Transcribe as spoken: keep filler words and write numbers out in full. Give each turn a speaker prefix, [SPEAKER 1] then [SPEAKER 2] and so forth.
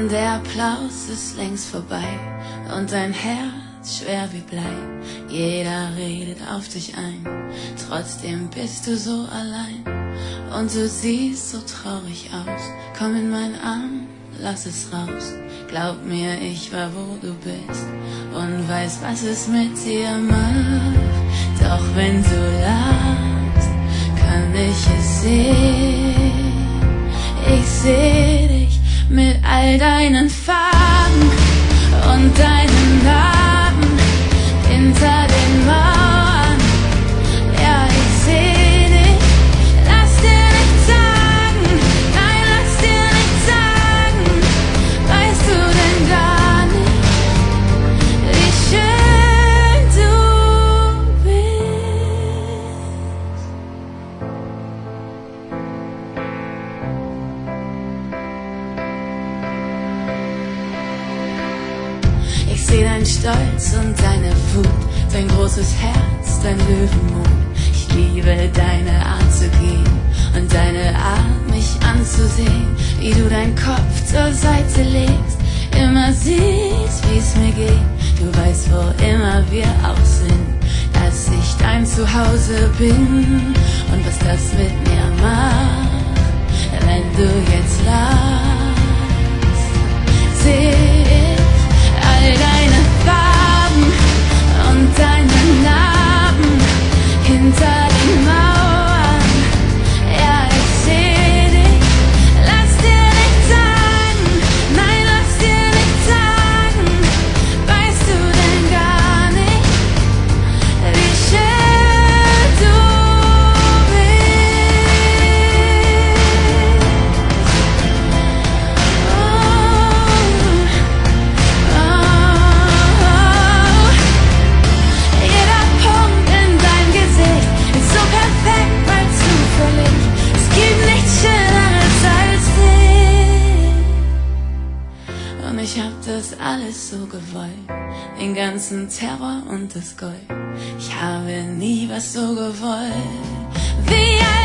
[SPEAKER 1] Der Applaus ist längst vorbei und dein Herz schwer wie Blei. Jeder redet auf dich ein, trotzdem bist du so allein. Und du siehst so traurig aus, komm in meinen Arm, lass es raus. Glaub mir, ich war wo du bist und weiß, was es mit dir macht. Doch wenn du lachst, kann ich es sehen. Ich seh dich mit all deinen Farben und deinen Narben hinter den Mauern. Ja, ich seh dich, lass dir nichts sagen, nein, lass dir nichts sagen. Weißt du denn gar nicht, wie schön du bist? Ich seh dein Stolz und deine Wut, dein großes Herz, dein Löwenmut. Ich liebe deine Art zu gehen und deine Art, mich anzusehen, wie du deinen Kopf zur Seite legst, immer siehst, wie's mir geht. Du weißt, wo immer wir auch sind, dass ich dein Zuhause bin und was das mit mir macht, wenn du jetzt lachst. Seh ich all deine Farben und deine Narben hinter den Mauern. Ja, ich seh dich, lass dir nichts sagen, nein, lass dir nichts sagen. Weißt du denn gar nicht, wie schön du bist? Oh, oh, oh. Jeder Punkt in deinem Gesicht ist so perfekt, weil zufällig. Es gibt nichts Schöneres als dich. Und ich hab das alles so gewollt, den ganzen Terror und das Gold. Ich habe nie was so gewollt wie